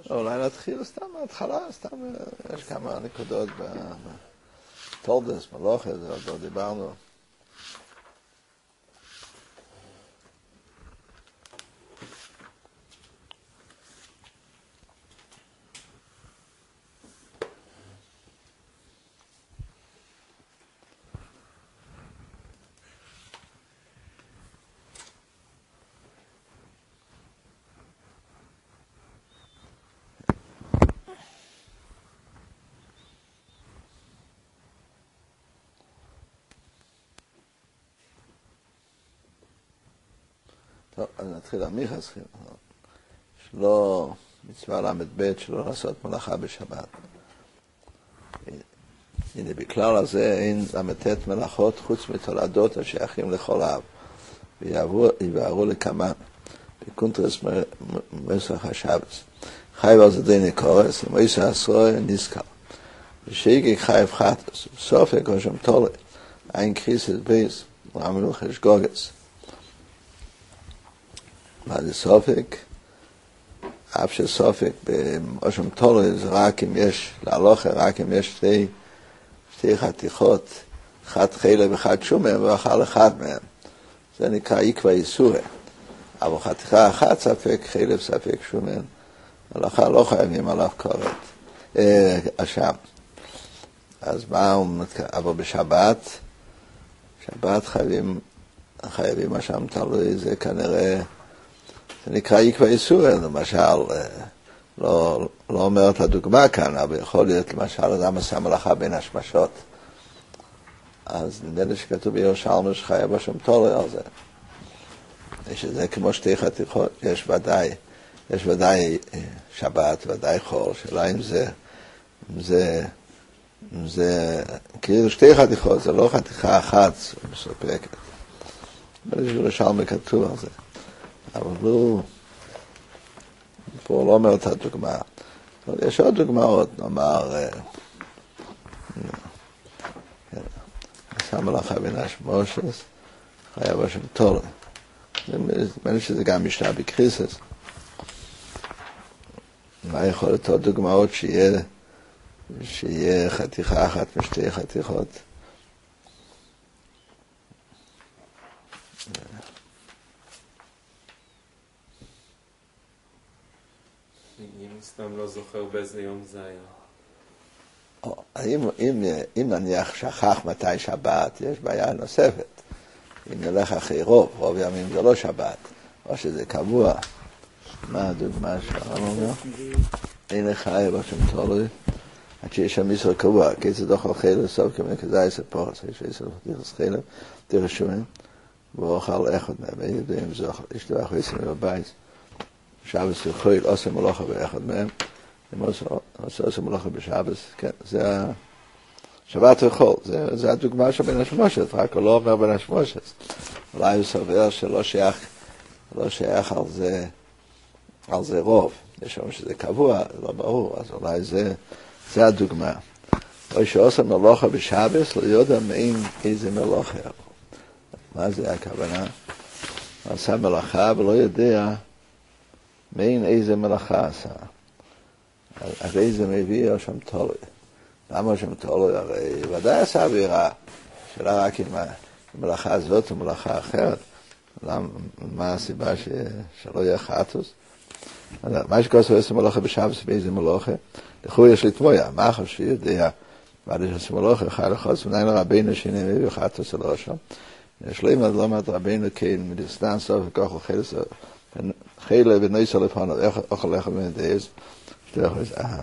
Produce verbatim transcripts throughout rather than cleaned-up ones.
אולי נתחיל סתם מההתחלה, סתם יש כמה נקודות בתולדס, מלוכה, זה עוד לא דיברנו. טוב, אז נתחיל עמיחס, שלא מצווה למד ב' שלא לעשות מלאכה בשבת. הנה, בכלל הזה אין למתת מלאכות חוץ מתולדות השייכים לכל אב, ויעברו לכמה, בקונטרס מסך השבס. חייב על זה די נקורס, למויסה עשרוי נזכר. ושהיגי חייב חטס, סופק או שם תולה, אין קריסס ביס, רמלו חשגוגס. מה זה סופק? אף שסופק באושם תולה זה רק אם יש, להלוכה רק אם יש שתי, שתי חתיכות, אחת חילה ואחת שומן ואכל אחד מהם. זה נקרא עיקווה איסורה. אבל חתיכה אחת ספק חילה וספק שומן. הלכה לא חייבים עליו קורת. אה, אשם. אז מה הוא מתכוון? אבל בשבת, שבת חייבים, חייבים אשם תלוי, זה כנראה, זה נקרא עיקווה איסורה, למשל, לא, לא אומרת הדוגמה כאן, אבל יכול להיות למשל אדם עשה מלאכה בין השמשות. אז נדמה לי שכתוב בירושלמי שחייב אשם תלוי על זה. שזה כמו שתי חתיכות, יש ודאי, יש ודאי שבת, ודאי חול, שאלה אם זה, אם זה, אם זה, כאילו שתי חתיכות, זה לא חתיכה אחת מסופקת. בירושלמי כתוב על זה. אבל הוא, פה לא אומר את הדוגמה. אבל יש עוד דוגמאות, נאמר, עשה מלאכה בין השמושס, חייב אשם תלוי. נדמה לי שזה גם משנה בקריסס. מה יכול להיות עוד דוגמאות שיהיה, שיהיה חתיכה אחת משתי חתיכות? אם סתם לא זוכר באיזה יום זה היה. אם, אם, אם נניח שכח מתי שבת, יש בעיה נוספת. אם נלך אחרי רוב, רוב ימים זה לא שבת, או שזה קבוע. מה הדוגמה שלנו אומר? אין לך אבא שם תולוי, עד שיש שם מיסר קבוע, כיצד דוכל חילם, סוף כמי כזה עשר פורס, יש עשר פורס חילם, תראה שומן, ואוכל אחד מהם, אין יודעים זוכל, יש דבר חייסים בבית, שבס וחויל, עושה מלוכה באחד מהם, עושה מלוכה בשבס, כן, זה ה... שבת וחול, זה, זה הדוגמה של בן השמושת, רק הוא לא אומר בן השמושת. אולי הוא סובר שלא שייך, לא שייך על זה, על זה רוב. יש לנו שזה קבוע, לא ברור, אז אולי זה, זה הדוגמה. או שעושה מלוכה בשבס, לא יודע מאין איזה מלוכה. מה זה הכוונה? הוא עשה מלאכה ולא יודע מאין איזה מלאכה עשה. הרי זה מביא או שם תולוי. למה שם תולוי? הרי ודאי עשה אווירה, שאלה רק אם המלאכה הזאת או מלאכה אחרת. למה, מה הסיבה ש, שלא יהיה חטוס? מה שכוסו עושה מלאכה בשבס באיזה מלאכה? לכו יש לתמויה, מה אחר שיודע? ועד יש עושה מלאכה, חי לחוץ, ונאין לרבינו שהנה מביא חטוס על ראשו. יש לו אימא, לא מעט רבינו כן, מדסטן סוף וכוח אוכל סוף. חילה ונויסה לפענו, אוכל לך מנדייז, שתי אוכל אהה.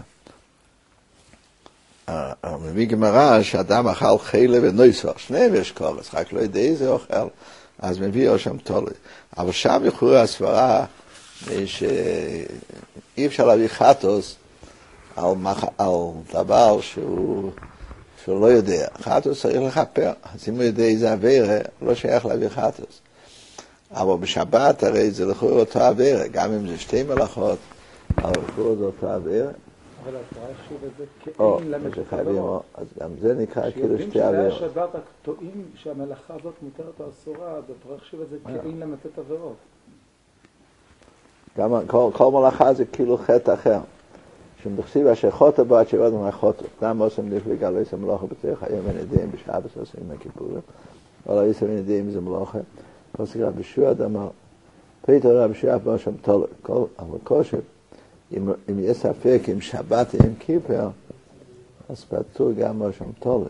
מביא גמרא שאדם אכל חילה ונויסה, שניהם יש קורס, רק לא יודע איזה אוכל, אז מביא או שם תולוי. אבל שם יכולה הסברה שאי אפשר להביא חטוס על, מח... על דבר שהוא, שהוא לא יודע. חטוס צריך לחפר, אז אם הוא יודע איזה עבירה, לא שייך להביא חטוס. אבל בשבת הרי זה לכאורה אותו עבירה, גם אם זה שתי מלאכות, אבל לכאורה זה אותו עבירה. אבל התורה שוב את זה כאין למד את עבירות. אז גם זה נקרא כאילו שתי עבירות. שיודעים שזה היה שבת, רק טועים שהמלאכה הזאת מותרת או אסורה, אז התורה שוב את זה כאין למד את עבירות. גם כל, כל מלאכה זה כאילו חטא אחר. שמדכסיב אשר חוטא בו עד שבעת ימי חוטא. דם עושים נפליג על עשר מלאכה בצריך היום ונדעים בשבת עושים הכיפורים. אבל עשר ונדעים זה מלאכה. פוסק רב ישוע דאמר, פתר רב ישוע בו שם תולד. אבל קושי, אם, אם יש ספק עם שבת עם כיפר, אז פטור גם בו שם תולד.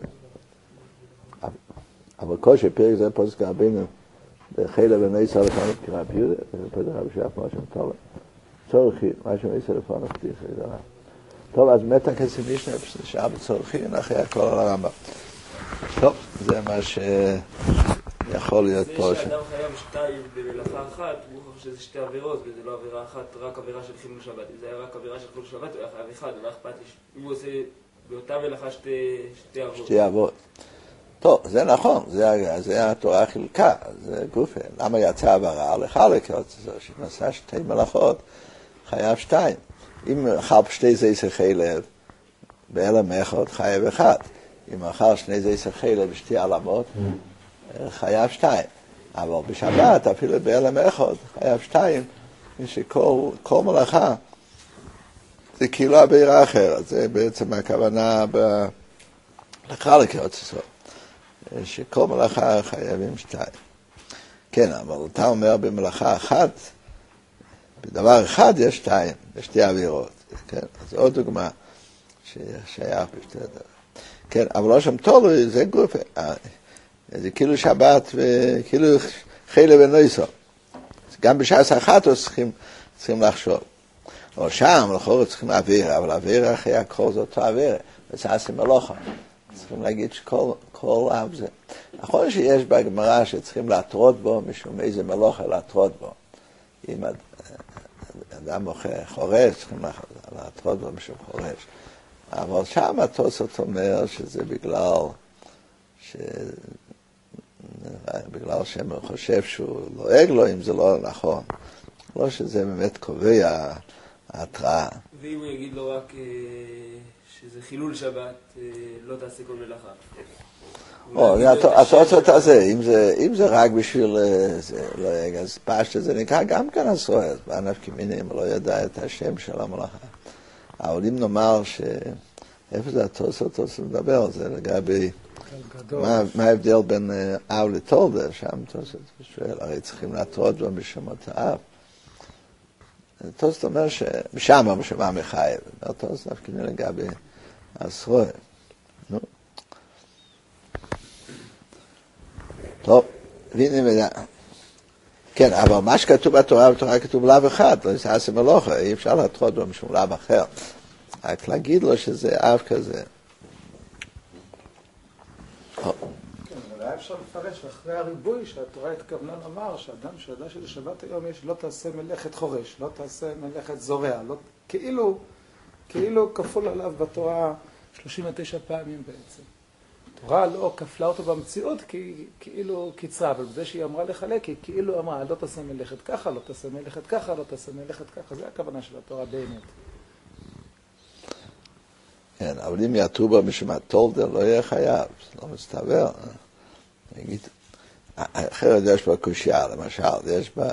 אבל קושי, פרק זה פוסק רבינו, בחילה ונעשה לפנות כרב יהודה, ופתר רב ישוע בו שם תולד. צורכי, מה שמעשה לפנות פתיחה, זה רב. טוב, אז מתה כסף משנה, שעה בצורכי, אחרי הכל על הרמב"ם. טוב, זה מה שיכול להיות פה. זה שאדם חייב שתיים במלאכה אחת, הוא חושב שזה שתי עבירות, וזה לא עבירה אחת, רק עבירה של חילול שבת. אם זה היה רק עבירה של חילול שבת, הוא היה חייב אחד, לא אכפת לי. אם הוא עושה באותה מלאכה שתי עבירות. שתי עבירות. טוב, זה נכון, זה, זה התורה חילקה, זה גופה. למה יצא עברה? לחלק, שנעשה שתי מלאכות, חייב שתיים. אם אכל שתי זייסר חלב באלם אחד, חייב אחד. אם אכל שני זייסר חלב בשתי עלמות, חייב שתיים. אבל בשבת, אפילו באלם אחד, חייב שתיים, שכל כל מלאכה זה כאילו עבירה אחרת. זה בעצם הכוונה ב... לחלק יוצא. שכל מלאכה חייבים שתיים. כן, אבל אתה אומר במלאכה אחת, בדבר אחד יש שתיים, יש שתי עבירות. כן, אז עוד דוגמה ששייך בשתי דבר. כן, אבל לא שם תולוי, זה גוף, זה כאילו שבת וכאילו חילה ונויסו. גם בשעת אחת צריכים, צריכים לחשוב. או שם, לחור צריכים עבירה, אבל עבירה אחרי הכל זה אותו עבירה. וזה עשי מלוכה. צריכים להגיד שכל כל אב זה. נכון שיש בגמרא שצריכים להטרות בו, משום איזה מלוכה להטרות בו. אם אדם חורש, צריכים להטרות בו משום חורש. אבל שם התוספות אומר שזה בגלל ש... בגלל שהם חושב שהוא לועג לו אם זה לא נכון. לא שזה באמת קובע ההתראה. ואם הוא יגיד לו רק שזה חילול שבת, לא תעשה כל מלאכה. התוצאות הזה, אם זה רק בשביל לועג, אז פשט זה נקרא גם כאן הסוער, בענף כמינים, לא ידע את השם של המלאכה. אבל אם נאמר ש... איפה זה התוספות, התוספות מדבר על זה, לגבי מה ההבדל בין אב לתולדה, שם תוספות שואל, הרי צריכים להטרות בו בשמות האב. תוספות אומר שמשם המשמע מחייב, תוספות נפקיני לגבי הסוער. נו. טוב, והנה מידע. כן, אבל מה שכתוב בתורה, בתורה כתוב לאו אחד, לא יעשה מלוכה, אי אפשר להטרות בו משום לאו אחר. רק להגיד לו שזה אב כזה. כן, אבל היה אפשר לפרש אחרי הריבוי שהתורה התכוונה לומר שאדם שידע שלשבת היום יש לא תעשה מלאכת חורש, לא תעשה מלאכת זורע, לא, כאילו, כאילו כפול עליו בתורה שלושים ותשע פעמים בעצם. התורה לא כפלה אותו במציאות כי כאילו קיצרה, אבל בזה שהיא אמרה לחלק, היא כאילו אמרה לא תעשה מלאכת ככה, לא תעשה מלאכת ככה, לא תעשה מלאכת ככה, זה הכוונה של התורה באמת. כן, אבל אם יעטרו בה משום התולדה, לא יהיה חייב, זה לא מסתבר. נגיד, אחרת יש בה קושיה, למשל, יש בה,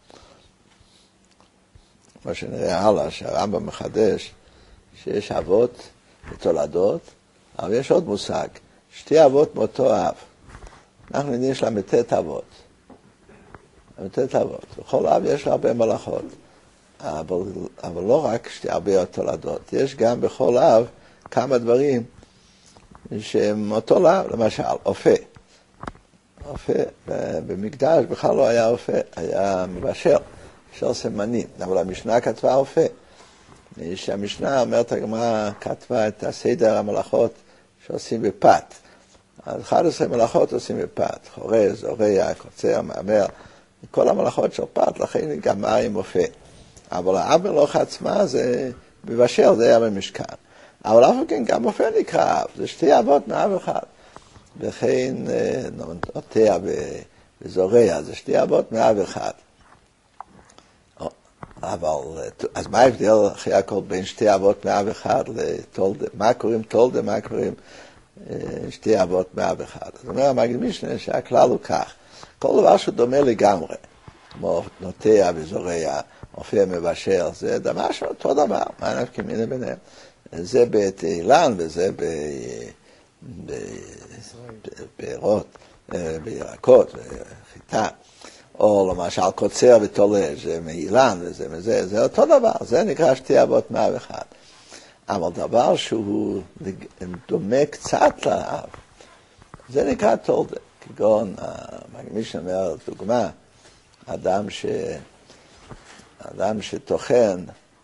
מה שנראה הלאה, שהרמב"ם מחדש, שיש אבות ותולדות, אבל יש עוד מושג, שתי אבות מאותו אב. אנחנו יודעים שיש לה מתת אבות. מתת אבות. בכל אב יש לה הרבה מלאכות. אבל, אבל לא רק שתי הרבה תולדות, יש גם בכל אב כמה דברים שהם אותו לאו, למשל, אופה. אופה, במקדש בכלל לא היה אופה, היה מבשל, של סמנים, אבל המשנה כתבה אופה. שהמשנה אומרת, הגמרא כתבה את הסדר המלאכות שעושים בפת. אז אחת עשרה מלאכות עושים בפת, חורז, זורע, קוצר, מאמר, כל המלאכות של פת, לכן היא גמרה עם אופה. אבל האב מלאכה עצמה זה מבשל, זה היה במשכן. אבל אף כן גם אופה נקרא אב, זה שתי אבות מאב אחד. וכן נוטע וזורע, זה שתי אבות מאב אחד. אבל, אז מה ההבדל אחרי הכל בין שתי אבות מאב אחד לתולדה? מה קוראים תולדה, מה קוראים שתי אבות מאב אחד? זאת אומרת, המגיד משנה שהכלל הוא כך, כל דבר שהוא דומה לגמרי, כמו נוטע וזורע, מופיע מבשל, זה דבר שאותו דבר, מה נפקא מינה ביניהם? זה בתהילן וזה בפירות, בירקות, בחיטה, או למשל קוצר ותולש, זה מאילן וזה וזה, זה אותו דבר, זה נקרא שתי אבות מאב אחד. אבל דבר שהוא דומה קצת לאב, זה נקרא תולדה, כגון, המגמיש אומר, דוגמה, אדם ש... אדם שטוחן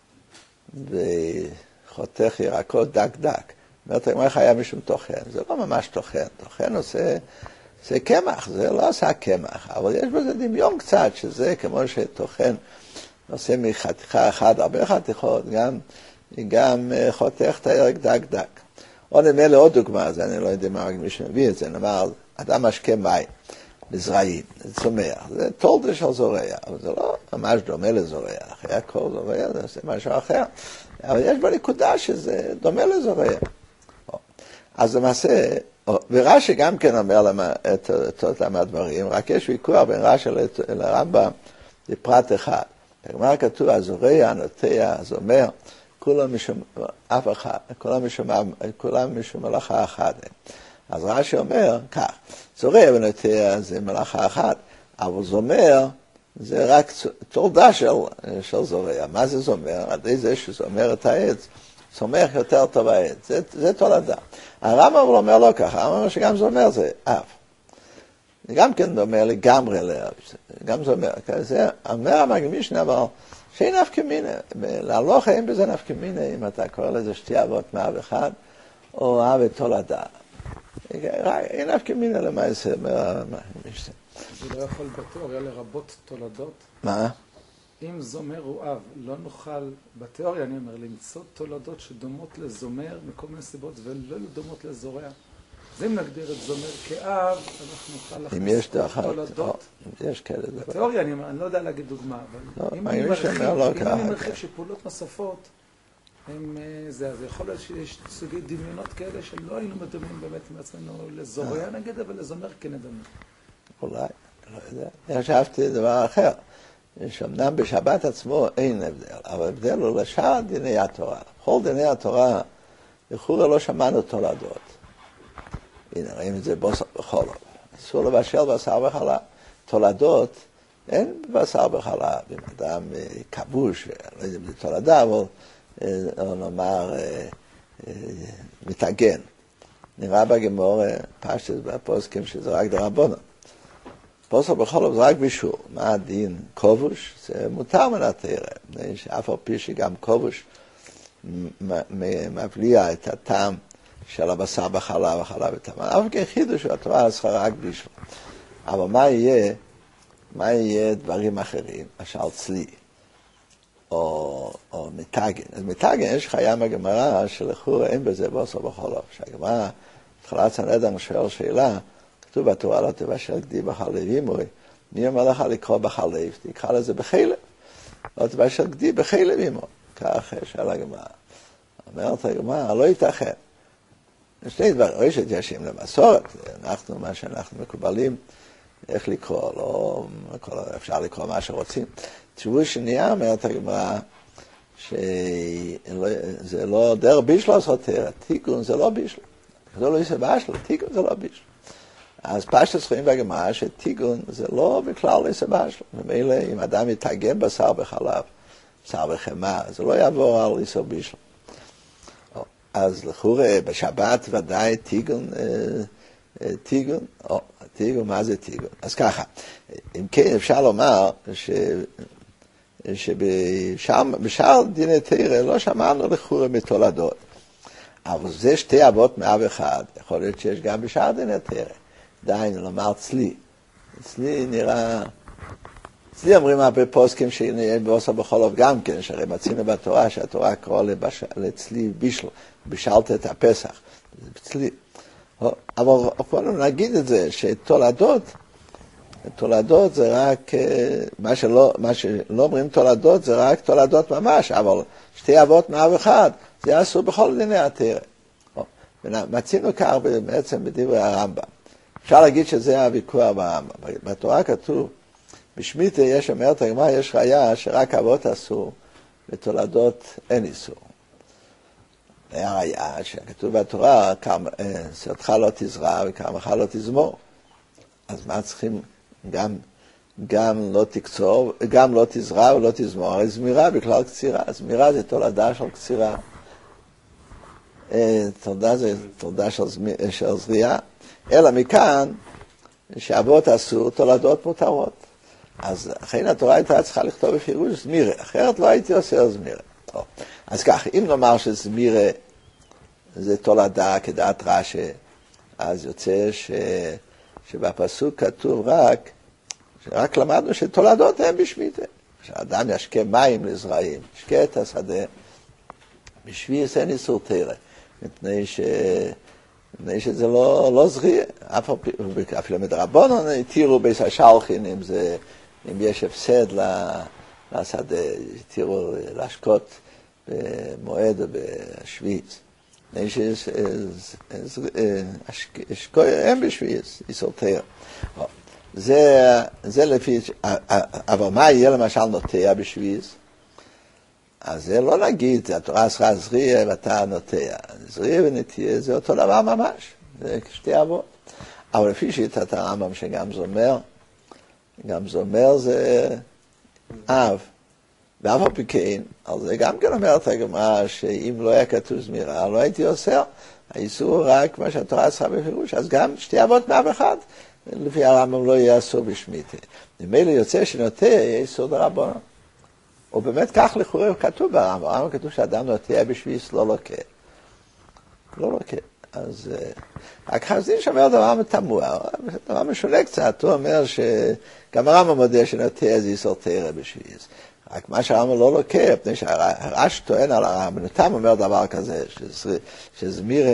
וחותך ירקות דק דק. אומרת, איך היה מישהו טוחן? זה לא ממש טוחן. טוחן עושה, זה קמח, זה לא עושה קמח, אבל יש בזה דמיון קצת, שזה כמו שטוחן עושה מחתיכה אחת, הרבה חתיכות, גם, גם חותך את הירק דק דק. או נמל לעוד דוגמה, אז אני לא יודע מה מישהו מביא את זה, נאמר, אדם משקה מים. בזרעים, זה צומח, זה תולדה של זורע, אבל זה לא ממש דומה לזורע, אחרי הכל זורע זה עושה משהו אחר, אבל יש בנקודה שזה דומה לזורע. אז למעשה, ורש"י גם כן אומר למה, את, את אותם הדברים, רק יש ויכוח בין רש"י לרמב"ם, זה פרט אחד. בגמרא כתוב, הזורע, הנוטע, הזומר, כולם משום, אף אחד, כולם משום, כולם משום מלאכה אחת. אז רש"י אומר כך, זורע ונוטע זה מלאכה אחת, אבל זומר זה רק תולדה של, של זורע. מה זה זומר? עד זה שזומר את העץ, צומח יותר טוב העץ, זה, זה תולדה. הרמב"ם אומר לא ככה, הרמב"ם אומר שגם זומר זה אב. זה גם כן דומה לגמרי לאב, גם זומר. זה אומר המגמישנה, אבל שאין נפקא מינה, להלוך אין בזה נפקא מינה, אם אתה קורא לזה שתי אבות מאב אחד, או אב ותולדה. אין נפקא מינה למעשה, מהמשנה. זה לא יכול בתיאוריה לרבות תולדות? מה? אם זומר הוא אב, לא נוכל, בתיאוריה אני אומר, למצוא תולדות שדומות לזומר מכל מיני סיבות ולא דומות לזורע. אז אם נגדיר את זומר כאב, אנחנו נוכל להכניס תולדות. יש כאלה דבר. בתיאוריה אני אומר, אני לא יודע להגיד דוגמה, אבל אם אני מרחיב שפעולות נוספות, הם, זה, אז יכול להיות שיש סוגי דמיונות כאלה שלא היינו מדמים באמת מעצמנו לזורע נגד, אבל לזומר כנדמים. אולי, לא יודע. אני חשבתי דבר אחר, שאומנם בשבת עצמו אין הבדל, אבל הבדל הוא לשאר דיני התורה. בכל דיני התורה, לכאורה לא שמענו תולדות. הנה, רואים את זה בוסר בחלב. אסור לבשל בשר בחלב. תולדות, אין בשר בחלב. אם אדם כבוש, לא יודע אם זה תולדה, אבל או נאמר מתאגן. נראה בגמור פשטס בפוסקים שזה רק דרבנן. בוסר בחלב זה רק בישול. מה הדין? כובוש? זה מותר מן התורה. שאף על פי שגם כובוש מבליע את הטעם של הבשר בחלב, החלב וטעם. אף כן חידוש התורה עשרה רק בישול. אבל מה יהיה? מה יהיה דברים אחרים? למשל צלי. או, או מתגן. אז מתגן, יש חיה מהגמרא שלכאורה אין בזה בוסר בחלב. שהגמרא, התחלת סנהדרין שואל שאלה, כתוב בתורה לא תבשל גדי בחלב אימוי, מי אומר לך לקרוא בחלב? תקרא לזה בחלב. לא תבשל גדי בחלב אימוי. כך שאלה הגמרא. אומרת הגמרא, לא ייתכן. שני דברים, או שתיישים למסורת, אנחנו, מה שאנחנו מקובלים, איך לקרוא, לא, אפשר לקרוא מה שרוצים. תשובה שנייה אומרת הגמרא, שזה לא דר בישלו סותר, תיקון זה לא בישלו. זה לא יסבש לו, תיקון זה לא בישלו. אז פשטות זכויים בגמרא שתיקון זה לא בכלל יסבש לו. ומילא אם אדם יתאגן בשר בחלב, בשר בחמאה, זה לא יעבור על יסור בישלו. אז לכאורה בשבת ודאי תיקון, תיקון, או, תיקון, מה זה תיקון? אז ככה, אם כן אפשר לומר ש... שבשאר דיני תורה לא שמענו לכאורה מתולדות. אבל זה שתי אבות מאב אחד, יכול להיות שיש גם בשאר דיני תורה. דהיינו, לומר צלי. צלי נראה... צלי אומרים הרבה פוסקים שנהיה בוסר בחלב גם כן, שהרי מצינו בתורה שהתורה קורא לבש... לצלי בישל, בישלת את הפסח. זה צלי. אבל יכולנו להגיד את זה, שתולדות, תולדות זה רק, מה שלא, מה שלא אומרים תולדות זה רק תולדות ממש, אבל שתי אבות מאב אחד, זה אסור בכל דיני התורה. מצינו כך בעצם בדברי הרמב"ם. אפשר להגיד שזה הוויכוח ברמב"ם. בתורה כתוב בשמיטה יש, אומרת הגמרא, יש ראיה שרק אבות אסור, ותולדות אין איסור. היה ראיה שכתוב בתורה, שדך לא תזרע וכרמך לא תזמור. אז מה צריכים גם, גם לא תקצור, גם לא תזרע ולא תזמור? הרי זמירה בכלל קצירה, זמירה זה תולדה של קצירה. תולדה זה תולדה של, של זריעה. אלא מכאן, שאבות אסור, תולדות מותרות. אז אחרי התורה הייתה צריכה לכתוב בפירוש זמירה, אחרת לא הייתי עושה זמירה. טוב. אז כך, אם נאמר שזמירה זה תולדה כדעת רש"י, אז יוצא ש... שבפסוק כתוב רק, שרק למדנו שתולדות הם בשמיטה. כשאדם ישקה מים לזרעים, ישקה את השדה, בשביעיס אין איסור תורה, מפני ש... מפני שזה לא, לא זריע. אפילו מדרבנן התירו ביס השלחין, אם זה, אם יש הפסד לשדה, התירו להשקות במועד או בשביעיס. מפני שהם בשביעיס, איסור תורה. זה, זה לפי, אבל מה יהיה למשל נוטע בשביעיס? אז זה לא נגיד, התורה עשרה זריע ואתה נוטע. זריע ונטיע זה אותו דבר ממש, זה שתי אבות. אבל לפי שיטת הרמב"ם שגם זומר, גם זומר זה אב. ואף על פי כן, אז זה גם כן אומרת הגמרא שאם לא היה כתוב זמירה, לא הייתי אוסר. האיסור רק מה שהתורה עשרה בפירוש, אז גם שתי אבות מאב אחד, לפי הרמב"ם לא יהיה אסור בשמיטה. ממילא יוצא שנוטע יהיה איסור דרבנן. או באמת כך לכאורה כתוב ברמב"ם, ברמב"ם כתוב שאדם נוטע בשביעיס לא לוקה. לא לוקה. אז רק חז"ל שאומר דבר תמוה, דבר משונה קצת, הוא אומר שגם הרמב"ם מודה שנוטע זה איסור תורה בשביעיס. רק מה שהרמב"ם לא לוקה, מפני שהרש טוען על הרמב"ם, נתם אומר דבר כזה, שזמירה,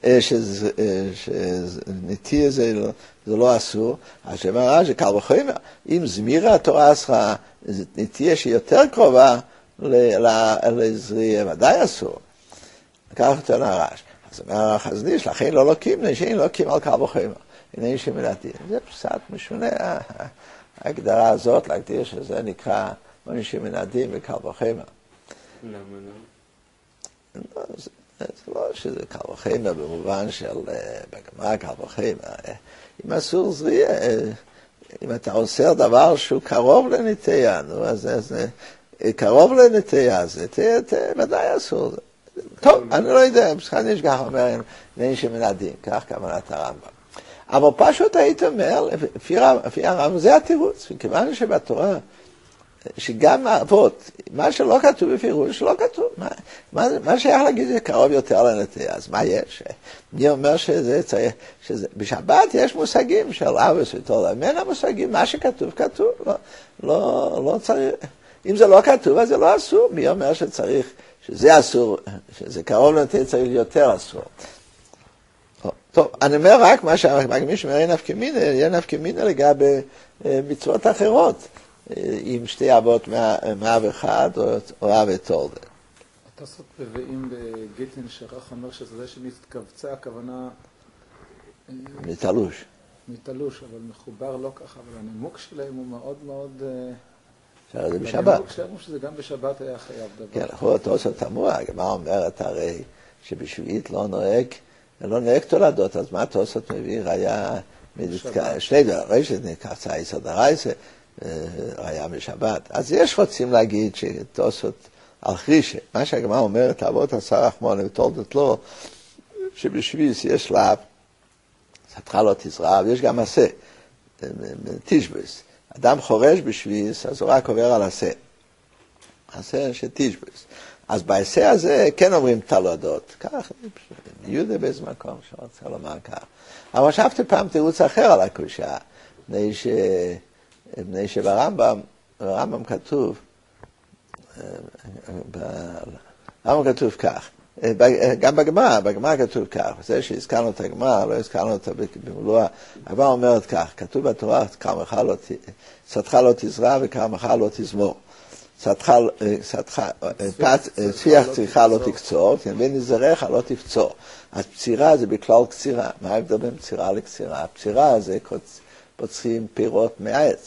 שנטיע זה לא אסור, אז שאומר הרש, קל וחומר, אם זמירה התורה אסרה, נטייה שהיא יותר קרובה לזריע, ודאי אסור. כך טוען הרש. אז אומר החזניש, לכן לא לוקים, שאין לוקים על קל וחומר. הנה שמלעתי. זה פסק משונה, ההגדרה הזאת, להגדיר שזה נקרא מונישים מנעדים וקל וחומר. למה לא? לא, זה, זה לא שזה קל וחומר במובן של בגמרא קל וחומר. אם אסור זריע, אם אתה עושה דבר שהוא קרוב לנטייה, נו, אז זה קרוב לנטייה, זה ודאי אסור. טוב, אני לא יודע, בסכניש כך אומר, מונישים מנעדים, כך כוונת הרמב"ם. אבל פשוט היית אומר, לפי הרמב"ם, זה התירוץ, מכיוון שבתורה, שגם האבות, מה שלא כתוב בפירוש, לא כתוב. מה, מה, מה שייך להגיד זה קרוב יותר לנטייה, אז מה יש? אני אומר שזה צריך, שזה, בשבת יש מושגים של אבוס ותורה, מן המושגים, מה שכתוב, כתוב, לא, לא, לא צריך, אם זה לא כתוב, אז זה לא אסור, מי אומר שצריך, שזה אסור, שזה קרוב לנטייה צריך להיות יותר אסור. טוב, אני אומר רק מה שהמגמי שאומר אין נפקא מינה, אין נפקא מינה לגבי מצוות אחרות, עם שתי אבות מאב אחד או אב ותולדה. התוספות מביאים בגיטין שרח אומר שזה שמתכווצה, הכוונה מתלוש. מתלוש, אבל מחובר לא ככה, אבל הנימוק שלהם הוא מאוד מאוד... שזה בשבת. הנימוק שלהם הוא שזה גם בשבת היה חייב דבר. כן, לכאורה התוספות תמוה, הגמרא אומרת הרי שבשביעית לא נוהג, לא נוהג תולדות, אז מה התוספות מביא? ראיה, שני דבר, ראשית נקרצה איסא דרייסא, ראיה בשבת. אז יש רוצים להגיד שתוספות על חרישה, מה שהגמרא אומרת, אבות עשה רחמון ותולדות לו, שבשביעית יש שלב, שדך לא תזרע, ויש גם עשה, תשבס. אדם חורש בשביעית, אז הוא רק עובר על עשה. עשה שתשבס. אז בעשה הזה כן אומרים תולדות, כך, יהודה באיזה מקום שרוצה לומר כך. אבל חשבתי פעם תירוץ אחר על הקושה, בני, ש... בני שברמב"ם, ברמב"ם כתוב, ברמב"ם כתוב כך, גם בגמרא, בגמרא כתוב כך, זה שהזכרנו את הגמרא, לא הזכרנו אותה במלואה, הגמרא אומרת כך, כתוב בתורה, שדך לא תזרע וכרמך לא תזמור. צפיח צריכה לא תקצור, ונזרעך לא תפצור. אז פצירה זה בכלל קצירה. מה ההבדל בין פצירה לקצירה? הפצירה זה פוצחים פירות מהעץ.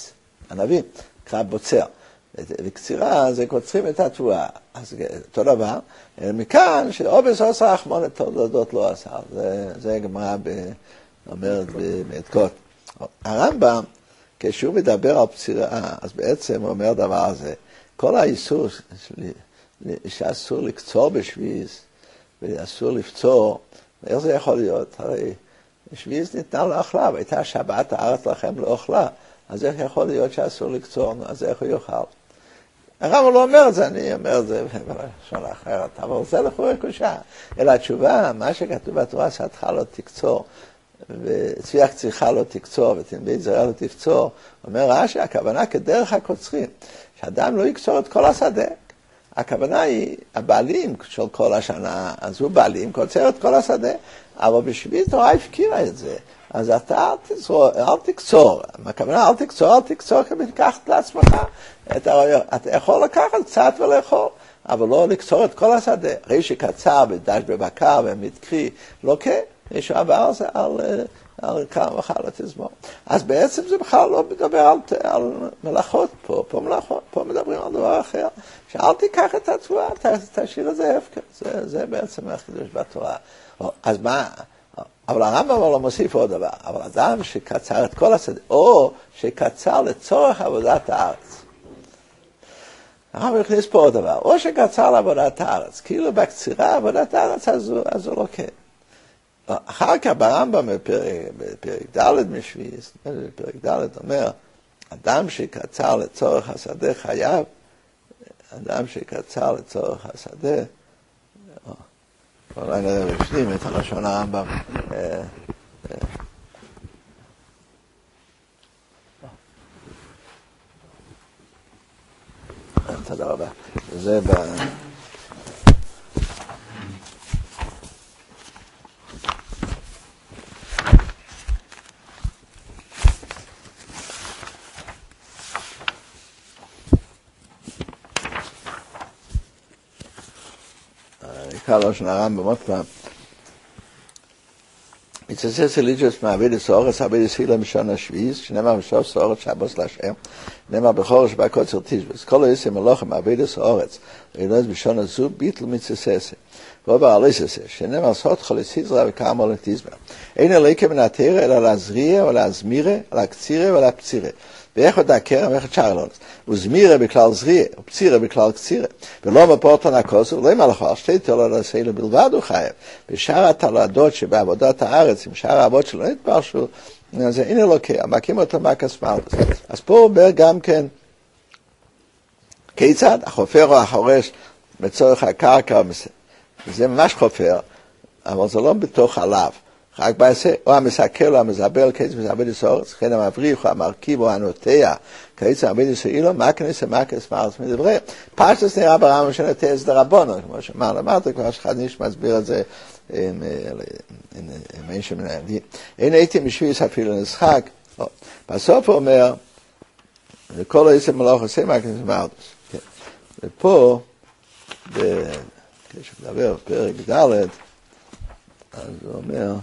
ענבים, נקרא בוצר. וקצירה זה קוצרים את התבואה. אז אותו דבר, מכאן שאובס עושה אחמון את תולדות לא עשה. זה, זה גמרא אומרת במתקות. הרמב"ם, כשהוא מדבר על פצירה, אז בעצם הוא אומר דבר הזה, כל האיסור שאסור לקצור בשביז, ואסור לפצור, איך זה יכול להיות? הרי שביז ניתנה לאכלה, והייתה שבת הארץ לכם לאכלה, אז איך יכול להיות שאסור לקצור? אז איך הוא יאכל? הרמב"ם לא אומר את זה, אני אומר את זה בלשון אחרת, אבל זה לכאורה קושה. אלא התשובה, מה שכתוב בתורה, שעתך לא תקצור, וצביח קצירך לא תקצור, ותנבית זרע לא תקצור, אומר רש"י, הכוונה כדרך הקוצרים, שאדם לא יקצור את כל השדה. הכוונה היא, הבעלים של כל השנה, אז הוא בעלים, קוצר את כל השדה, אבל בשביל תורה הפקירה את זה. אז אתה אל תקצור, אל תקצור, הכוונה אל תקצור, אל תקצור, כי לקחת לעצמך. אתה, אתה יכול לקחת קצת ולאכול, אבל לא לקצור את כל השדה. הרי שקצר ודש בבקר ומתקרי, לא כן, יש עבר על זה על, על כמה וכמה תזמור. אז בעצם זה בכלל לא מדבר על, על מלאכות פה, פה מלאכות, פה מדברים על דבר אחר. שאל תיקח את התבואה, תשאיר את זה הפקר. זה, זה בעצם החידוש בתורה. אז מה? אבל הרמב"ם לא מוסיף עוד דבר, אבל אדם שקצר את כל השדה, או שקצר לצורך עבודת הארץ. הרמב"ם הכניס פה עוד דבר, או שקצר לעבודת הארץ, כאילו בקצירה עבודת הארץ, אז הוא, אז הוא לא כן. אחר כך ברמב"ם בפרק, בפרק ד' משביעי, בפרק ד' אומר, אדם שקצר לצורך השדה חייב, אדם שקצר לצורך השדה, אולי נראה בפנים את הלשון הרמב"ם. תודה רבה. זה ב... נקרא לשון הרמב"ם עוד פעם. מתסס אליג'וס מעביד סאורס, עביד ספילה משון השביעיס, שנאמר בשור סאורס שבוס להשם, נאמר בחורש בקוצר תשבוס. כל היסי מלוכם מעביד סאורס, ואילוז בשון הזו ביטל מתסס. ועובר על איסס, שנאמר סוד חוליסיזרה וכמה לתזמר. אין אליקה מן התירה, אלא להזריע ולהזמירה, להקצירה ולהפצירה. ואיך עוד הכרם, ואיך את שער לונס. וזמירה בכלל זריע, ופצירה בכלל קצירה. ולא מפורטון הכוסר, לא מלאכו, שתי תולדות הסיילה בלבד הוא חייב. בשאר התולדות שבעבודת הארץ, עם שאר העבוד שלא נתפרשו, אז אין אלוקי, המקים אותו מקס מלדוס. אז פה הוא אומר גם כן, כיצד החופר או החורש בצורך הקרקע, זה ממש חופר, אבל זה לא בתוך עליו. רק בעשה, או המסקל או המזבל, כיצד מזבל יסורץ, כן המבריך או המרכיב או הנוטע, כיצד המבריך יסאילו, מקנס ומקס מארץ מדברי. פשטס נראה ברמב"ם שנוטע את הרבונו, כמו שאמר, למדת כבר שחניש מסביר את זה, עם אין שמנהלים. אין הייתי משוויס אפילו נשחק. בסוף הוא אומר, וכל היסם מלאך עושה מקנס ומארץ. ופה, כשמדבר פרק ד', אז הוא אומר,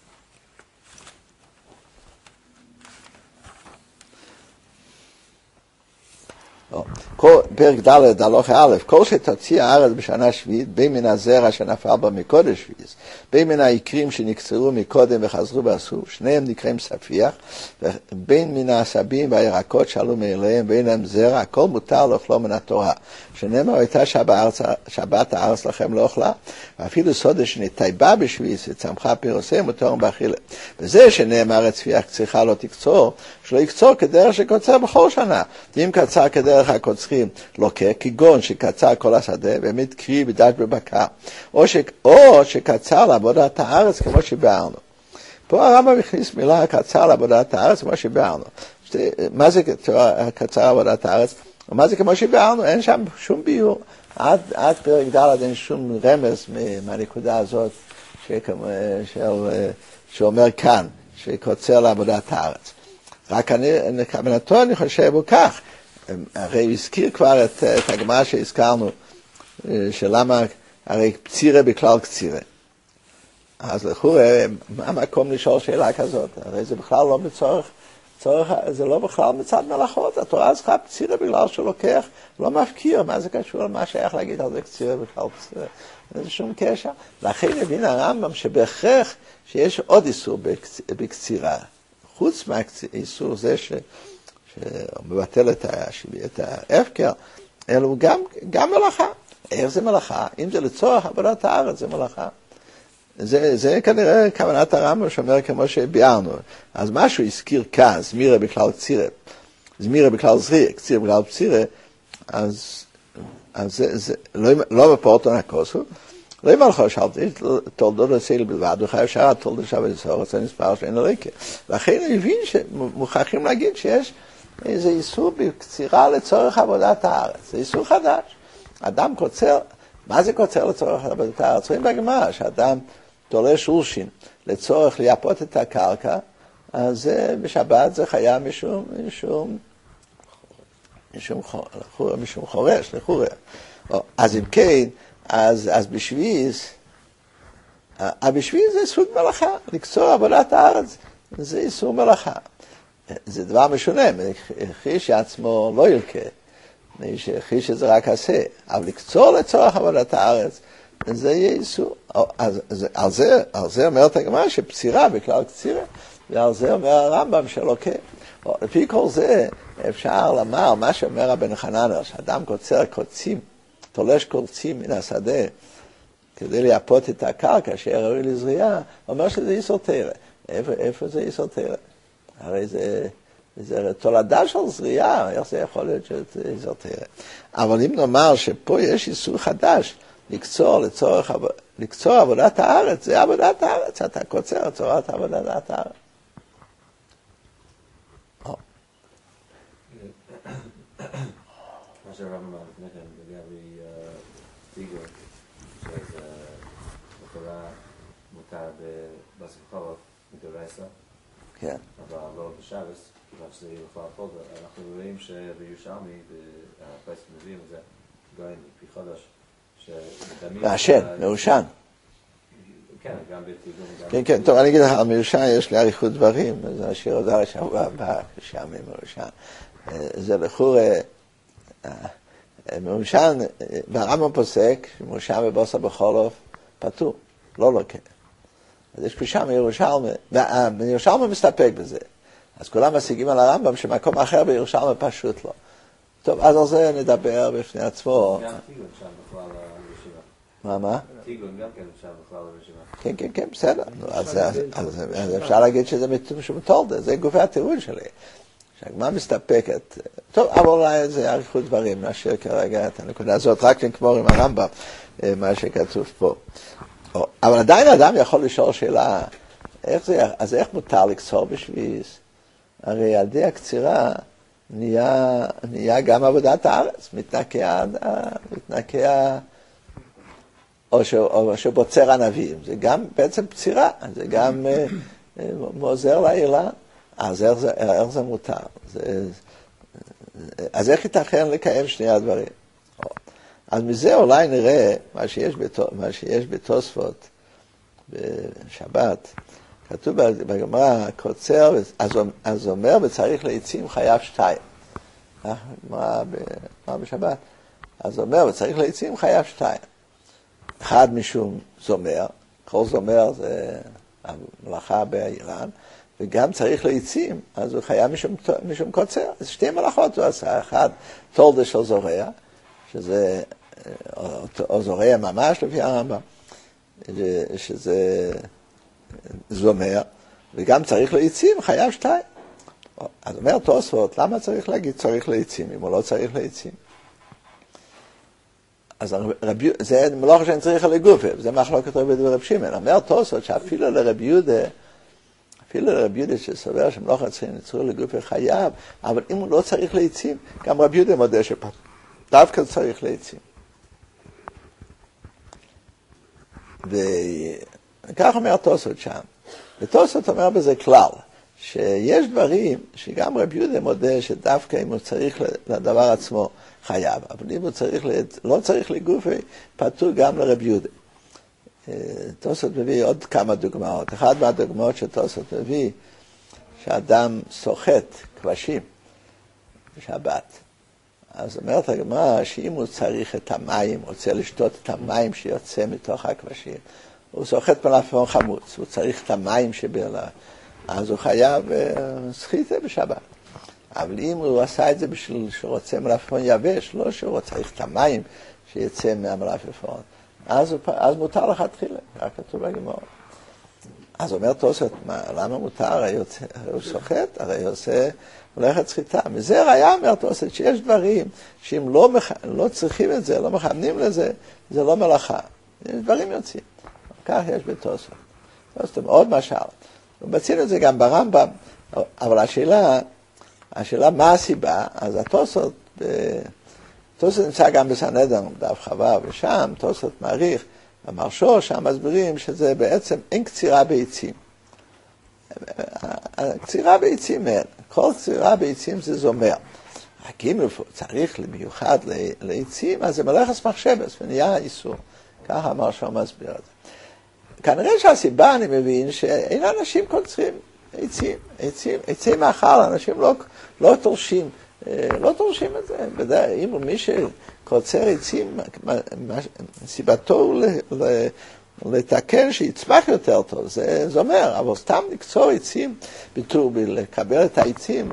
פרק ד' הלכה א', כל שתוציא הארץ בשנה שביעית, בין מן הזרע שנפל בה מקודש שביעית, בין מן העיקרים שנקצרו מקודם וחזרו ועשו, שניהם נקראים ספיח, ובין מן העשבים והירקות שעלו מאליהם, בין להם זרע, הכל מותר לאכלו מן התורה. שנאמר הייתה שבת הארץ לכם לא אכלה, ואפילו סודה שנטייבה בשביעית, וצמחה פירוסי מותר באכילה. וזה שנאמר את ספיח קצירך לא תקצור, שלא יקצור כדרך שקוצר בכל שנה. אם קצר כדרך הקוצרים, לא כגון שקצר כל השדה, באמת קרי בדש בבקר, או, ש... או שקצר לעבודת הארץ כמו שבארנו. פה הרמב"ם הכניס מילה קצר לעבודת הארץ כמו שבארנו. שתי... מה זה קצר לעבודת הארץ? ומה זה כמו שבארנו? אין שם שום ביור. עד, עד פרק ד' אין שום רמז מהנקודה הזאת שכמו, של, שאומר כאן, שקוצר לעבודת הארץ. רק אני, כוונתו אני חושב הוא כך, הרי הוא הזכיר כבר את, את הגמרא שהזכרנו, שלמה, הרי פצירה בכלל קצירה. אז לכאורה, מה המקום לשאול שאלה כזאת? הרי זה בכלל לא בצורך צורך, זה לא בכלל מצד מלאכות, התורה צריכה קצירה בגלל שהוא לוקח, לא מפקיר, מה זה קשור למה שייך להגיד על זה קצירה בכלל פצירה, אין שום קשר. לכן הבין הרמב"ם שבהכרח שיש עוד איסור בקצירה, חוץ מהאיסור זה ש, שמבטל את, את ההפקר, אלא הוא גם, גם מלאכה. איך זה מלאכה? אם זה לצורך עבודת הארץ זה מלאכה. זה, זה כנראה כוונת הרמב"ם שאומר כמו שביארנו. אז משהו הזכיר כאן, זמירה בכלל צירה, זמירה בכלל זריע, קצירה בכלל פצירה, אז, אז זה, זה לא, לא בפורטון הכוסו, לא ימלא לך שאלתי, תולדות הסייל בלבד, וחייב שעה תולדות שעה וסור, זה נספר שאין לריקה. לכן הוא הבין שמוכרחים להגיד שיש איזה איסור בקצירה לצורך עבודת הארץ, זה איסור חדש. אדם קוצר, מה זה קוצר לצורך עבודת הארץ? רואים בגמרא, שאדם תולה שורשין לצורך לייפות את הקרקע, אז בשבת זה חיה משום, משום, משום, משום חורש, לחורר. אז אם כן, אז, אז בשביס, בשביס זה סוג מלאכה, לקצור עבודת הארץ, זה איסור מלאכה. זה דבר משונה, חיש עצמו לא ילקה, חיש זה רק עשה, אבל לקצור לצורך עבודת הארץ, זה יהיה איסור. אז, אז, על, זה, על זה אומרת הגמרא שפצירה בכלל קצירה, ועל זה אומר הרמב"ם שלוקה. לפי כל זה אפשר לומר, מה שאומר הבן חנניה, שאדם קוצר קוצים, תולש קוצים מן השדה, כדי לייפות את הקרקע שיהיה ראוי לזריעה, אומר שזה איסור תורה. איפה, איפה זה איסור תורה? הרי זה, זה תולדה של זריעה, איך זה יכול להיות שזה איסור תורה? אבל אם נאמר שפה יש איסור חדש, לקצור לצורך, לקצור עבודת הארץ, זה עבודת הארץ, אתה קוצר לצורת עבודת הארץ. מה שהרמב"ם לפני כן לגבי טיגון, שזה בתורה מותר בסמכות מדרסה, כן. אבל לא בשבס, כיוון שזה יהיה בכלל חובה. אנחנו רואים שבירושלמי, הפסק מביאים את זה, גויין מפי חודש, מעשן, מעושן. כן, גם בטיגון. כן, כן, טוב, אני אגיד לך, על מעושן יש לי אריכות דברים, אז נשאיר עוד על השבוע הבא, שם מעושן. זה לחור, מעושן, ברמב"ם פוסק, שמעושן בבוסר בחולוף, פטור, לא לוקה. אז יש פגישה מירושלמי, בירושלמי מסתפק בזה. אז כולם משיגים על הרמב"ם שמקום אחר בירושלמי פשוט לא. טוב, אז על זה נדבר בפני עצמו. גם טיגון שם בכלל בישיבה. מה, מה? טיגון גם כן שם בכלל בישיבה. כן, כן, כן, בסדר. אז אפשר להגיד שזה מתולדה, זה גופי התיאור שלי. שהגמרא מסתפקת. טוב, אבל אולי זה אריכות דברים, נשאיר כרגע את הנקודה הזאת, רק נגמור עם הרמב"ם, מה שכתוב פה. אבל עדיין אדם יכול לשאול שאלה, איך זה, אז איך מותר לקצור בשביס? הרי על ידי הקצירה נהיה, נהיה גם עבודת הארץ, מתנקע, מתנקע, או, ש, או שבוצר ענבים, זה גם בעצם פצירה, זה גם uh, עוזר לאילן, אז איך זה, איך זה מותר? זה, אז איך ייתכן לקיים שני הדברים? אז מזה אולי נראה מה שיש, בתו, מה שיש בתוספות בשבת, כתוב בגמרא, קוצר, אז, אז אומר וצריך לעצים חייב שתיים. מה, מה בשבת? אז אומר וצריך לעצים חייב שתיים. אחד משום זומר, כל זומר זה המלאכה באיראן, וגם צריך לעצים, אז הוא חייב משום, משום קוצר. אז שתי מלאכות הוא עשה, אחד תולדה של זורע, שזה או זורע ממש לפי הרמב"ם, שזה זומר, וגם צריך לעצים, חייב שתיים. אז אומר תוספות, למה צריך להגיד צריך לעצים, אם הוא לא צריך לעצים? אז רבי, זה מלאכה שאני צריך לגופה, זה מחלוקת רבי יהודה ורב שמעון. אומר תוספות שאפילו לרבי יהודה, אפילו לרבי יהודה שסובר שמלאכה צריכים לצרוך לגופה חייב, אבל אם הוא לא צריך לעצים, גם רבי יהודה מודה שדווקא צריך לעצים. וכך אומר תוספות שם. ותוספות אומר בזה כלל, שיש דברים שגם רבי יהודה מודה שדווקא אם הוא צריך לדבר עצמו חייב, אבל אם הוא צריך, לא צריך לגופי, פטור גם לרבי יהודה. תוספות מביא עוד כמה דוגמאות. אחת מהדוגמאות שתוספות מביא, שאדם סוחט כבשים בשבת. אז אומרת הגמרא שאם הוא צריך את המים, רוצה לשתות את המים שיוצא מתוך הכבשים, הוא סוחט מלפפון חמוץ, הוא צריך את המים שבעלה, אז הוא חייב סחיטה בשבת. אבל אם הוא עשה את זה בשביל שהוא רוצה מלפפון יבש, לא שהוא צריך את המים שיצא מהמלפפון, אז, אז מותר לך תחילה, רק כתוב בגמרא. אז אומר תוספות, למה מותר? הרי הוא סוחט, הרי הוא עושה מלאכת סחיטה. מזה ראיה אומר תוספות שיש דברים שאם לא, מח... לא צריכים את זה, לא מכוונים לזה, זה לא מלאכה. יש דברים יוצאים. כך יש בתוספות. תוספות מאוד משל. ומציין את זה גם ברמב"ם, אבל השאלה, השאלה מה הסיבה? אז התוספות, תוספות נמצא גם בסנהדרין, דף חווה, ושם תוספות מעריך, המרשו, שם מסבירים שזה בעצם אין קצירה בעצים. הקצירה בעצים אין. כל קצירה בעצים זה זומר. רק אם צריך למיוחד לעצים, אז זה מלאכת מחשבת, ונהיה איסור. ככה המרשו מסביר את זה. כנראה שהסיבה, אני מבין, שאין אנשים קוצרים עצים. עצים, עצי מאכל, אנשים לא, לא תורשים. לא תורשים את זה. בדי, אם מי שקוצר עצים, סיבתו לתקן שיצמח יותר טוב, זה, זה אומר, אבל סתם לקצור עצים בתור, לקבל את העצים,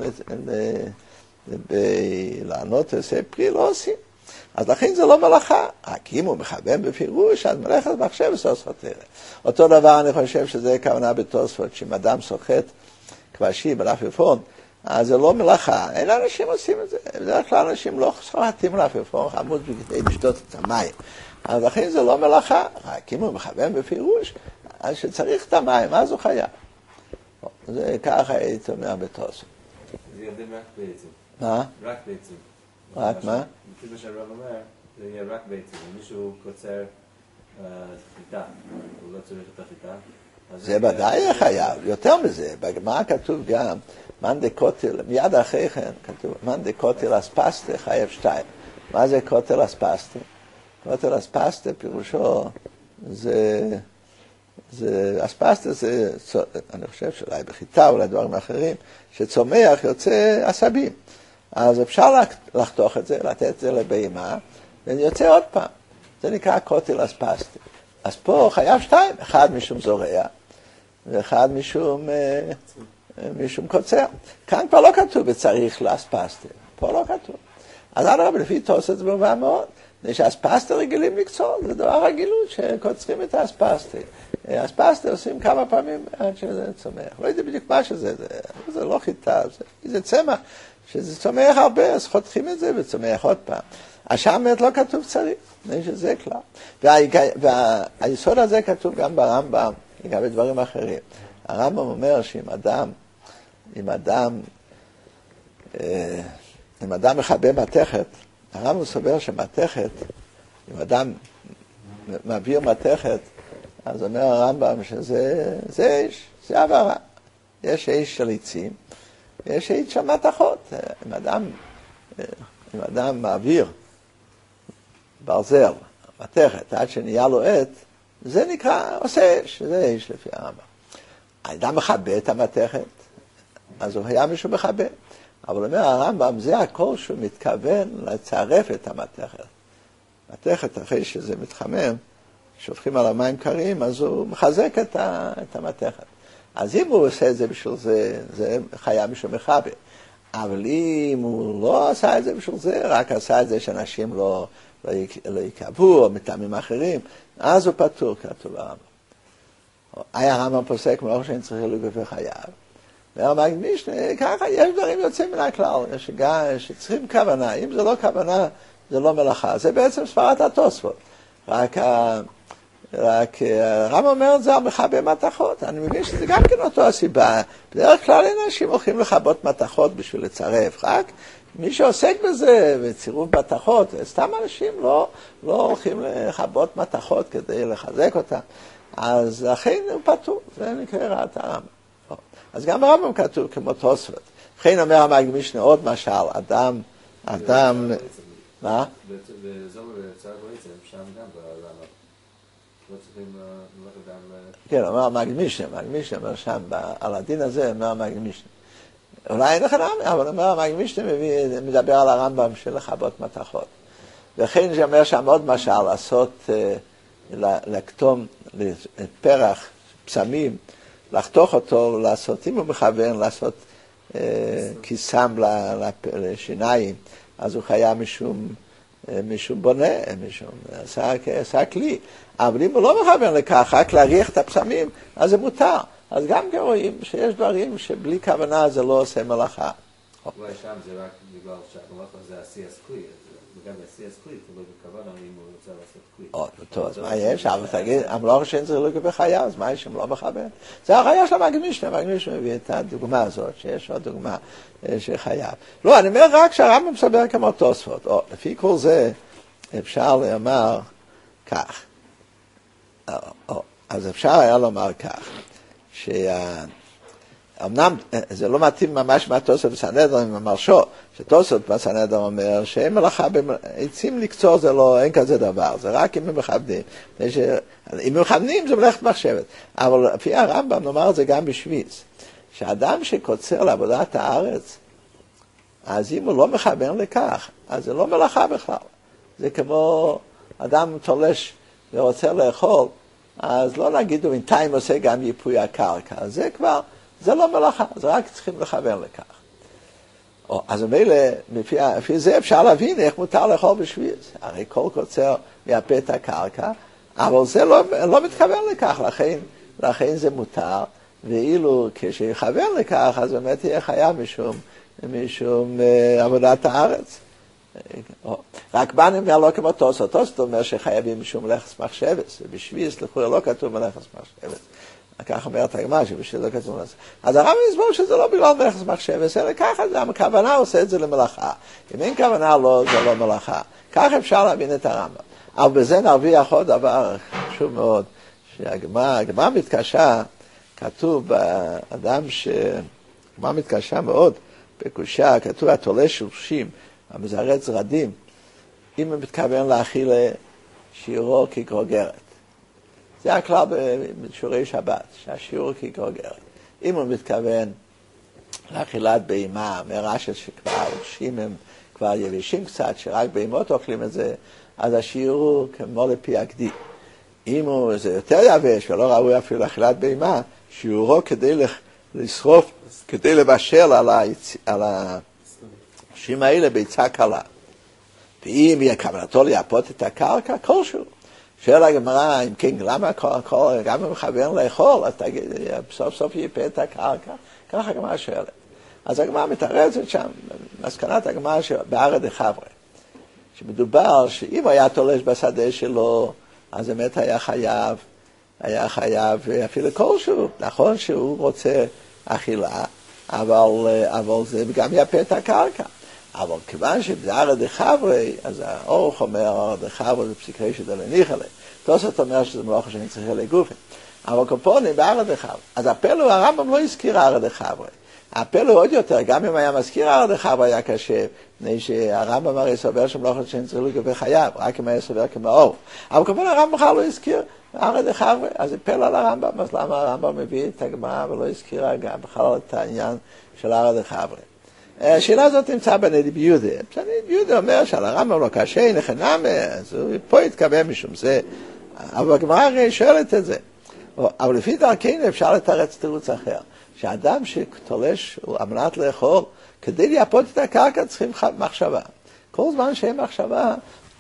לענות עושה פרי, לא עושים. אז לכן זה לא מלאכה. רק אם הוא מכוון בפירוש, אז מלאכת מחשבת עושה תראה. אותו דבר אני חושב שזה כוונה בתוספות, שאם אדם סוחט כבשים מלפפון, אז זה לא מלאכה, אין אנשים עושים את זה. בדרך כלל אנשים לא סוחטים מלפפון חמוץ כדי לשתות את המים. אז לכן זה לא מלאכה, רק אם הוא מכוון בפירוש, אז שצריך את המים, אז הוא חייב. זה ככה הייתי אומר בתוספות. זה יודעים רק בעצם. מה? רק בעצם. רק מה? לפי מה שהרב אומר, זה יהיה רק בעצם. אם מישהו קוצר חיטה, הוא לא צריך את החיטה. זה ודאי חייב, יותר מזה, בגמרא כתוב גם, מאן דקוטל, מיד אחרי כן כתוב, מאן דקוטל אספסטה חייב שתיים. מה זה קוטל אספסטה? קוטל אספסטה פירושו, זה, זה, אספסטה זה, אני חושב שאולי בחיטה, אולי דברים אחרים, שצומח יוצא עשבים. אז אפשר לחתוך את זה, לתת את זה לבהמה, ויוצא עוד פעם. זה נקרא קוטל אספסטה. אז פה חייב שתיים, אחד משום זורע, ואחד משום, משום קוצר. כאן כבר לא כתוב וצריך לאספסטה, פה לא כתוב. אז עד הרבה לפי תוספות זה מובן מאוד, שאספסטה רגילים לקצור, זה דבר רגילות שקוצרים את האספסטה. אספסטה עושים כמה פעמים עד שזה צומח. לא יודע בדיוק מה שזה, זה, זה לא חיטה, זה, זה צמח, שזה צומח הרבה, אז חותכים את זה וצומח עוד פעם. השם באמת לא כתוב צריך, שזה כלל. וה, והיסוד הזה כתוב גם ברמב"ם, גם בדברים אחרים. הרמב"ם אומר שאם אדם, אם אדם, אם אדם מכבה מתכת, הרמב"ם סובר שמתכת, אם אדם מעביר מתכת, אז אומר הרמב"ם שזה זה איש, זה עברה. יש איש של עצים, ויש איש של מתכות. אם אדם, אם אדם מעביר ברזל, מתכת, עד שנהיה לו עת, זה נקרא עושה אש, זה אש לפי הרמב"ם. האדם מכבה את המתכת, אז הוא היה מישהו מכבה. אבל אומר הרמב"ם, זה הכל שהוא מתכוון לצרף את המתכת. מתכת, אחרי שזה מתחמם, שופכים על המים קרים, אז הוא מחזק את, ה, את המתכת. אז אם הוא עושה את זה בשביל זה, זה חיה מישהו מכבה. אבל אם הוא לא עשה את זה בשביל זה, רק עשה את זה שאנשים לא, לא, לא יקבו, או מטעמים אחרים, אז הוא פטור, כתוב הרמב"ם. היה הרמב"ם פוסק, מלוך שאין צריך לגבי חייו. והרמב"ם משנה, ככה יש דברים יוצאים מן הכלל, שצריכים כוונה. אם זה לא כוונה, זה לא מלאכה. זה בעצם סברת התוספות. רק, רק הרמב"ם אומר את זה על מכבה מתכות. אני מבין שזה גם כן אותו הסיבה. בדרך כלל אנשים הולכים לכבות מתכות בשביל לצרף. רק מי שעוסק בזה, וצירוף מתכות, סתם אנשים לא, לא הולכים לכבות מתכות כדי לחזק אותם. אז לכן הוא פטור. זה נקרא רעת הרמב"ם. אז גם ברמב"ם כתוב כמו תוספות. לכן אומר המגיד משנה עוד משל, אדם, אדם, מה? וזו בצער בעצם, שם גם ברמב"ם. לא צריכים ללכת גם... כן, אומר המגיד משנה, המגיד משנה אומר שם, על הדין הזה אומר המגיד משנה. אולי אין לך נמי, אבל אומר, המגיד משנה מדבר על הרמב"ם של לכבות מתכות. וכן זה אומר שם עוד משל, לעשות, לקטום פרח, פסמים, לחתוך אותו, לעשות, אם הוא מכוון, לעשות כיסם לשיניים, אז הוא חייב משום, משום בונה, משום, עשה כלי. אבל אם הוא לא מכוון לכך, רק להריח את הפסמים, אז זה מותר. אז גם כן רואים שיש דברים שבלי כוונה זה לא עושה מלאכה. אולי שם זה רק בגלל שהמלאכה זה עשיית כלי, וגם עשיית כלי, תלוי בכוונה אם הוא רוצה לעשות כלי. טוב, אז מה יש? אבל תגיד, המלאכה שאין צריך לגבי חיה, אז מה יש שם לא מכוון? זה החיה של המגיד משנה, המגיד משנה מביא את הדוגמה הזאת, שיש עוד דוגמה שחייב. לא, אני אומר רק שהרמב"ם מסבר כמו תוספות. לפי כל זה אפשר לומר כך. אז אפשר היה לומר כך. שאומנם זה לא מתאים ממש מה תוספות בסנהדרין ממרשו, שתוספות בסנהדרין אומר שאין מלאכה, עצים לקצור זה לא, אין כזה דבר, זה רק אם הם מכוונים. אם הם מכוונים זה מלאכת מחשבת. אבל לפי הרמב"ם נאמר את זה גם בשביס, שאדם שקוצר לעבודת הארץ, אז אם הוא לא מכוון לכך, אז זה לא מלאכה בכלל. זה כמו אדם תולש ורוצה לאכול, אז לא נגיד הוא בינתיים עושה גם ייפוי הקרקע, זה כבר, זה לא מלאכה, זה רק צריכים לכוון לכך. או, אז מילא, לפי, לפי זה אפשר להבין איך מותר לאכול בשביל זה. הרי כל קוצר מייפה את הקרקע, אבל זה לא, לא מתכוון לכך, לכן, לכן זה מותר, ואילו כשיכוון לכך, אז באמת יהיה חייב משום, משום uh, עבודת הארץ. רק בא נאמר לא כמו תוספות, תוספות אומר שחייבים משום מלאכת מחשבת, בשביס לכאורה לא כתוב מלאכת מחשבת. כך אומרת הגמרא שבשביל לא כתוב מלאכת. אז הרב יסבור שזה לא בגלל מלאכת מחשבת, אלא ככה זה, הכוונה עושה את זה למלאכה. אם אין כוונה לא, זה לא מלאכה. כך אפשר להבין את הרמב"ם. אבל בזה נרוויח עוד דבר חשוב מאוד, שהגמרא, הגמרא מתקשה, כתוב באדם ש... הגמרא מתקשה מאוד, בקושה, כתוב התולה שורשים, המזרץ זרדים, אם הוא מתכוון להאכיל שיעורו כגרוגרת. זה הכלל בשיעורי שבת, שהשיעור כגרוגרת. אם הוא מתכוון לאכילת בהמה, מרשת שכבר אנשים הם כבר יבשים קצת, שרק בהמות אוכלים את זה, אז השיעור הוא כמו לפי הגדי. אם הוא זה יותר יבש ולא ראוי אפילו לאכילת בהמה, שיעורו כדי לשרוף, כדי לבשל על היצ... על ה... הנשים האלה ביצה קלה. ואם יהיה כוונתו לייפות את הקרקע, כלשהו. שואל הגמרא, אם כן, למה גם אם מכוון לאכול, אז תגיד, בסוף סוף ייפה את הקרקע? ככה הגמרא שואלת. אז הגמרא מתרצת שם, מסקנת הגמרא שבערא דחברי, שמדובר שאם היה תולש בשדה שלו, אז באמת היה חייב, היה חייב אפילו כלשהו. נכון שהוא רוצה אכילה, אבל, אבל זה גם יפה את הקרקע. אבל כיוון שבערא דחברי, אז האורך אומר, ערא דחברי זה פסיקי שדלניך עליה. תוספות אומר שזה מלאכה שאני צריכה לגופי. אבל קופונים בערא דחברי. אז הפלו, הרמב"ם לא הזכיר ערא דחברי. הפלו עוד יותר, גם אם היה מזכיר ערא דחברי היה קשה, מפני שהרמב"ם הרי סובר שמלאכה שאני צריך לגבי חייו, רק אם היה סובר כמו האור. אבל קופון הרמב"ם בכלל לא הזכיר ערא דחברי, אז זה פלו על הרמב"ם, אז למה הרמב"ם מביא את הגמרא ולא הזכיר בכלל את העניין של ערא דחברי? השאלה הזאת נמצאה בנדי ביודה. נדי ביודה אומר שעל הרמב"ם לא קשה, נחנמה, אז הוא פה התכוון משום זה. אבל הגמרא הרי שואלת את זה. אבל לפי דרכנו אפשר לתרץ תירוץ אחר. שאדם שתולש הוא אמנת לאכול, כדי לייפות את הקרקע צריכים מחשבה. כל זמן שאין מחשבה,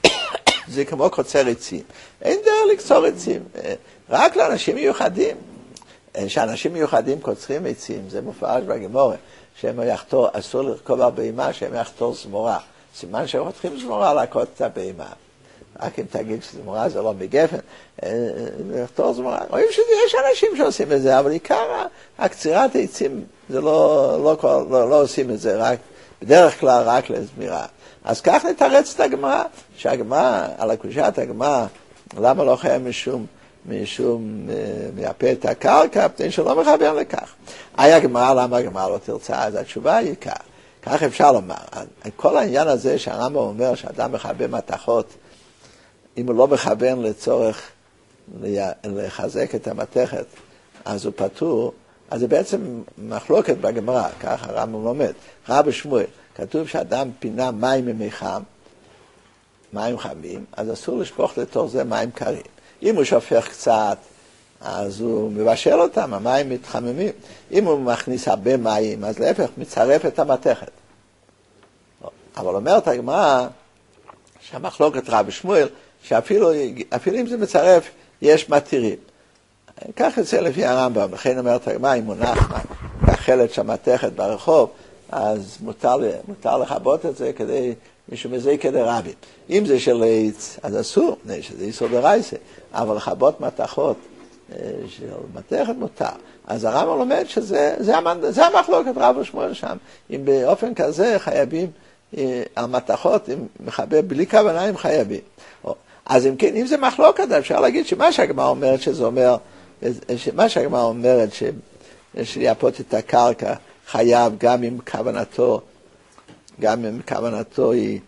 זה כמו קוצר עצים. אין דרך לקצור עצים. רק לאנשים מיוחדים. שאנשים מיוחדים קוצרים עצים, זה מופרש בגמרא. שהם יחתור, אסור לרכוב על בהמה, שהם יחתור זמורה. סימן שהם חותכים זמורה להכות את הבהמה. רק אם תגיד שזמורה זה לא מגפן, יחתור זמורה. רואים שיש אנשים שעושים את זה, אבל עיקר הקצירת העצים, זה לא, לא, לא, לא עושים את זה, רק, בדרך כלל רק לזמירה. אז כך נתרץ את הגמרא, שהגמרא, על הקושת הגמרא, למה לא חייב משום, משום מייפה את הקרקע, פני שלא מכוון לכך. היה גמרא, למה הגמרא לא תרצה? אז התשובה היא כך. כך אפשר לומר. כל העניין הזה שהרמב"ם אומר שאדם מכוון מתכות, אם הוא לא מכוון לצורך לחזק את המתכת, אז הוא פטור, אז זה בעצם מחלוקת בגמרא, ככה הרמב"ם לומד. רבי שמואל, כתוב שאדם פינה מים ממי חם, מים חמים, אז אסור לשפוך לתוך זה מים קרים. אם הוא שופך קצת, אז הוא מבשל אותם, המים מתחממים. אם הוא מכניס הרבה מים, אז להפך, מצרף את המתכת. אבל אומרת הגמרא, שהמחלוקת רבי שמואל, שאפילו אפילו אם זה מצרף, יש מתירים. כך יוצא לפי הרמב"ם, לכן אומרת הגמרא, אם מונח כחלת שהמתכת ברחוב, אז מותר, מותר לכבות את זה כדי, משום זה כדי רבי. אם זה של עץ, אז אסור, שזה איסור דרייסה, אבל לכבות מתכות של מתכת מותר. אז הרמב"ם לומד שזה זה המנ... זה המחלוקת רבי שמואל שם. אם באופן כזה חייבים המתכות, אם מכבה בלי כוונה הם חייבים. אז אם כן, אם זה מחלוקת, אפשר להגיד שמה שהגמרא אומרת שזה אומר, מה שהגמרא אומרת ש... שיפות את הקרקע חייב גם אם כוונתו, גם אם כוונתו היא,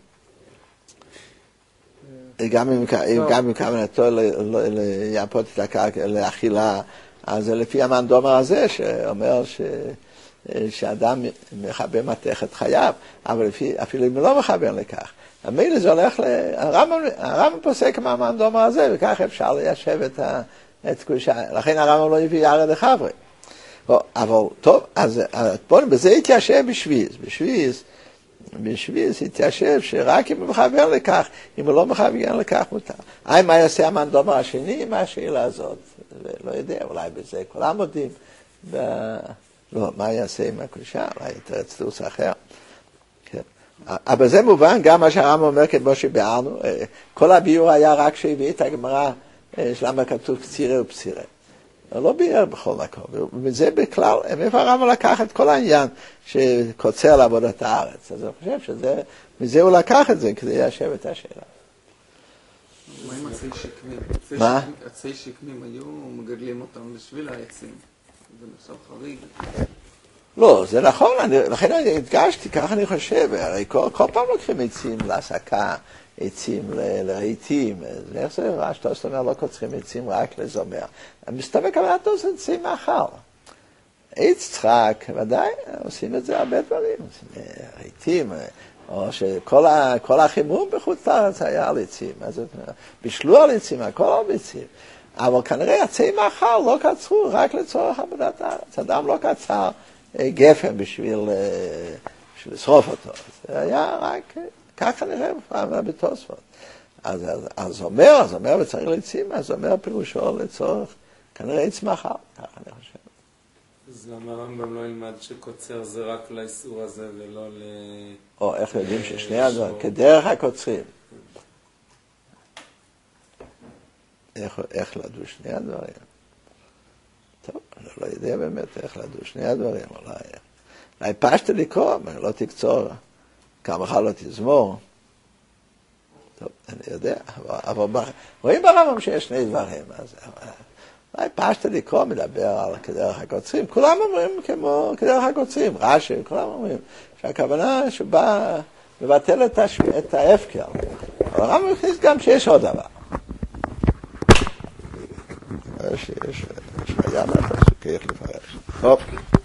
גם אם, גם אם כוונתו ליפות את הקרקע לאכילה, אז לפי המנדומר הזה שאומר ש... שאדם מכבה מתכת חייב, אבל לפי, אפילו אם לא מכוון לכך. המילא זה הולך ל... הרמב"ם, הרמב"ם פוסק מהמנדומר הזה, וכך אפשר ליישב את, ה... את קדושה. לכן הרמב"ם לא הביא ירא דחברי. אבל טוב, אז בואו, בזה התיישב בשביז. בשביז, בשביז התיישב שרק אם הוא מכוון לכך, אם הוא לא מכוון לכך מותר. היי, מה יעשה המנדומר השני? מה השאלה הזאת? לא יודע, אולי בזה כולם מודים. ב... לא, מה יעשה עם הקדושה? אולי יותר צטוס אחר. כן. אבל זה מובן גם מה שהרמב"ם אומר כמו שביארנו. כל הביאור היה רק שהביא את הגמרא, שלמה כתוב קצירה ופסירה. לא ביאר בכל מקום. וזה בכלל, מאיפה הרמב"ם לקח את כל העניין שקוצר לעבודת הארץ. אז אני חושב שזה, מזה הוא לקח את זה כדי ליישב את השאלה. מה עם עצי שקמים? מה? עצי שקמים היו מגדלים אותם בשביל העצים. זה נחשב חריג. לא, זה נכון, אני, לכן אני הדגשתי, ככה אני חושב, הרי כל, כל פעם לוקחים עצים להסקה, עצים ל, לרהיטים, איך זה רש"י אומר, לא קוצרים עצים רק לזומר. מסתובק כוונתו זה עצים מאכל. עץ צחק, ודאי, עושים את זה הרבה דברים, רהיטים, או שכל ה, כל החימום בחוץ לארץ היה על עצים, אז בישלו על עצים, הכל על עצים. אבל כנראה עצי מאכל לא קצרו רק לצורך עבודת הארץ. אדם לא קצר גפן בשביל, בשביל לשרוף אותו. זה היה רק, ככה נראה בפעם בתוספות. אז, אז, אז אומר, אז אומר וצריך לעצים, אז אומר פירושו לצורך, כנראה עץ מאכל, ככה אני חושב. אז למה הרמב"ם לא ילמד שקוצר זה רק לאיסור הזה ולא ל... או איך יודעים ששני הדברים, כדרך הקוצרים. איך, איך לדעו שני הדברים? טוב, אני לא יודע באמת איך לדעו שני הדברים, אולי, אולי פשט לקרוא, לא תקצור, כמך לא תזמור. טוב, אני יודע, אבל, אבל רואים ברמב"ם שיש שני דברים, אז אולי פשט לקרוא מדבר על כדרך הקוצרים, כולם אומרים כמו כדרך הקוצרים, רש"י, כולם אומרים שהכוונה שבא מבטל את, השו... את ההפקר, אבל הרמב"ם הכניס גם שיש עוד דבר. שיש, יש היה מה אתה שכיח לפרש. טוב.